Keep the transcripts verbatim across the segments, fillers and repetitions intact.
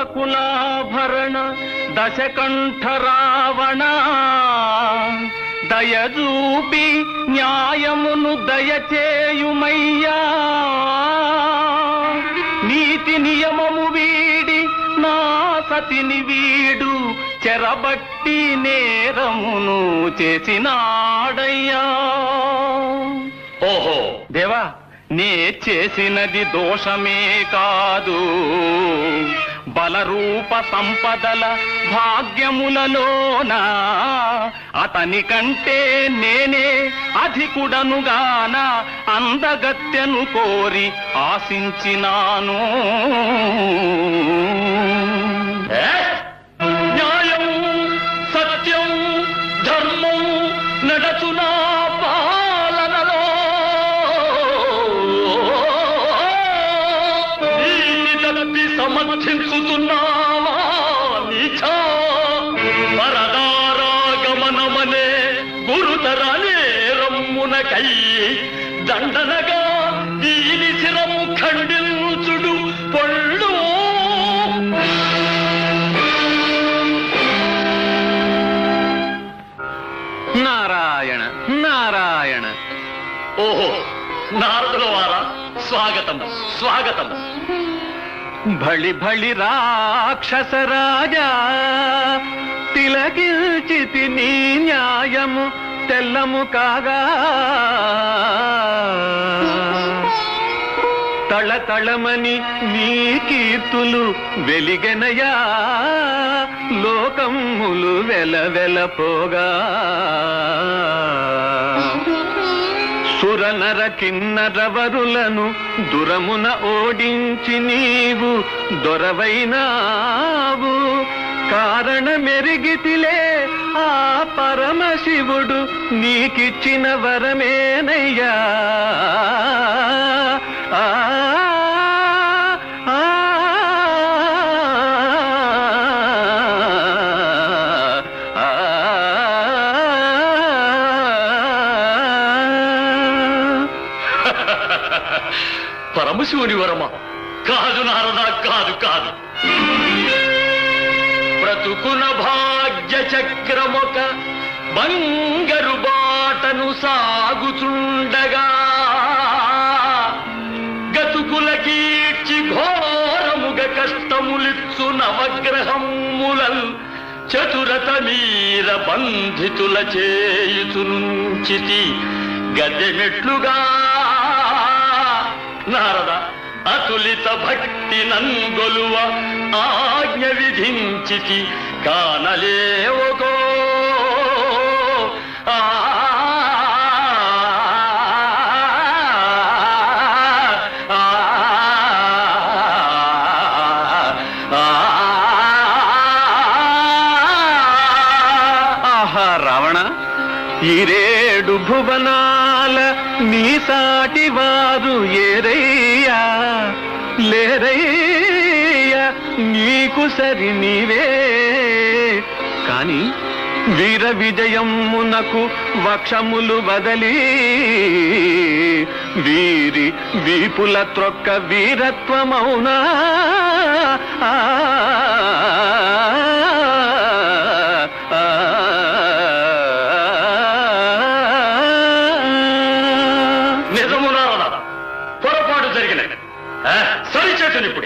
కులాభరణ దశకంఠ రావణ దయజూపి న్యాయమును దయచేయుమయ్యా నీతి నియమము వీడి నా సతిని వీడు చెరబట్టి నేరమును చేసినాడయ్యా. ఓహో దేవా, నే చేసినది దోషమే కాదు, బలరూప సంపదల భాగ్యములలోన అతని కంటే నేనే అధికుడనుగాన అందగత్యను కోరి ఆశించినాను. న్యాయం సత్యం ధర్మం నడచునా పాలనలో నీతి సమర్థించుతున్నావా నీచా? పరదారాగమనమనే గురుతర నేరమ్మునకై దండనగా దీని శిరము ఖండించుడు పొళ్ళు. నారాయణ నారాయణ. ఓహో నారదుల వారా, స్వాగతం స్వాగతం. భళి భళి రాక్షస రాజా, తిలకిల్చితి నీ న్యాయము తెల్లము కాగా తళతళమని నీ కీర్తులు వెలిగెనయా లోకములు వెలవెలపోగా సురనర కిన్నరవరులను దురమున ఓడించి నీవు దొరవైనావు. కారణమెరిగితిలే ఆ పరమశివుడు నీకిచ్చిన వరమేనయ్యా. ఆ పరమశివుని వరమ కాదు నారదా, కాదు కాదు. బ్రతుకున భాగ్య చక్రమొక బంగరు బాటను సాగుచుండగా గతుకుల కీర్చి ఘోరముగ కష్టములిచ్చు నవగ్రహములల్ చతురత మీర బంధితుల చేయుచునుంచితి గద్దెమెట్లుగా. నారద అతులిత భక్తి నంగొలువ ఆజ్ఞ విధించితి కానలేవగో. ఆహా రావణ, ఈరేడు భువనాల నీ సాటి వారు ఏరయ్యా లేరయ్యా, నీకు సరి నీవే. కాని వీర విజయమునకు వక్షములు వదలి వీరి వీపుల త్రొక్క వీరత్వమౌనా? సరిచేతనిప్పుడే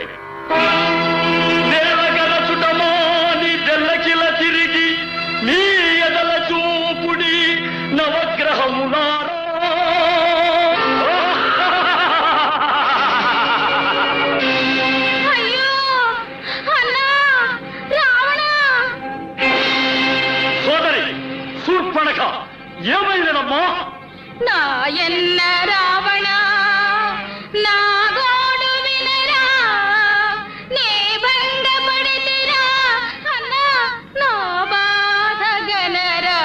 దేవగరచుటమాని తెల్లకిల తిరిగి నీ ఎదల చూపుడి నవగ్రహములారా. సోదరి శూర్పణఖ, ఏమైనదమ్మా? నా ఎన్న రావణ నా గోడు వినరా, నే భంగపడితిరా అన్నా నా బాధ గనరా.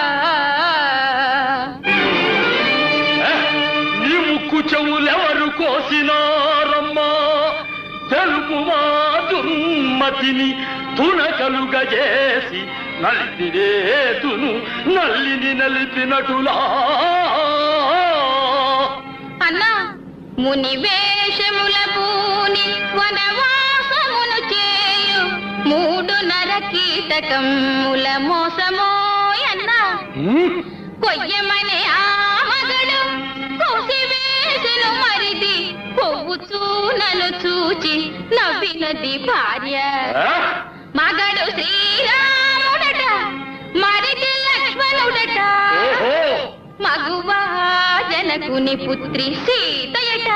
నీ ముక్కు చెవులెవరు కోసినారమ్మా? తెలుపుమా దుర్మతిని తునకలుగజేసి నలిపిరేతును నల్లిని నలిపినటులా. అన్నా ముని వేషముల పూని వనవాసమును చేయు కీటకముల మోసమో అన్న కొయ్యమనే ఆ మగడు కోసివేసెను మరిది కొవ్వుచూ నన్ను చూచి నవ్వినది భార్య. మగడు శ్రీరాముడట మరిది లక్ష్మణుడట మగువా జనకుని పుత్రి సీతయట.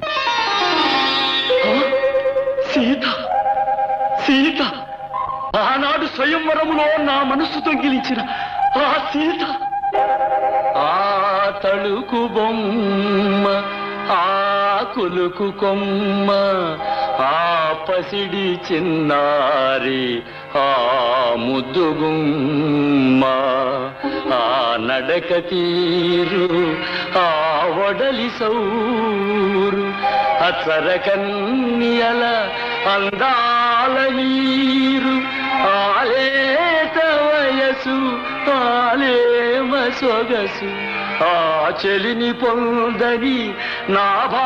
సీత సీత ఆనాడు స్వయంవరములో నా మనస్సు తొంగిలించిన ఆ సీత. ఆ తళుకు బొమ్మ ఆ కులుకు కొమ్మ ఆ పసిడి చిన్నారి ఆ ముద్దుగుమ్మ ఆ నడక తీరు ఆ వడలి సౌరు అచ్చర కన్యల అందాల నీరు ఆలేత వయసు ఆలేమ సొగసు ఆ చెలిని పొందని నా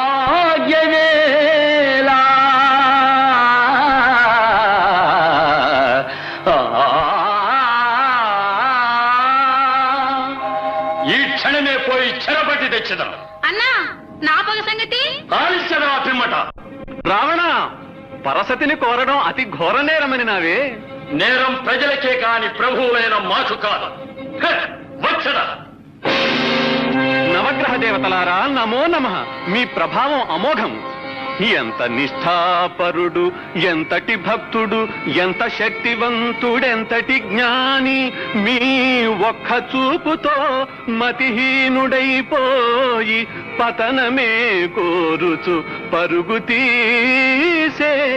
భాగ్యమేలా. ఈ క్షణమే పోయి చెరపట్టి తెచ్చదా అన్నా నా పగ సంగతి ఆలిచ్చదా పిమ్మట. రావణ, పరసతిని కోరడం అతి ఘోర నేరమని నావే. నేరం ప్రజలకే కాని ప్రభువులైన మాకు కాదు. వచ్చదా నవగ్రహ దేవతలారా నమో నమః. మీ ప్రభావం అమోఘం. ఎంత నిష్ఠాపరుడు, ఎంతటి భక్తుడు, ఎంత శక్తివంతుడెంతటి జ్ఞాని. మీ ఒక్క చూపుతో మతిహీనుడైపోయి పతనమే కోరుచు పరుగు తీసే.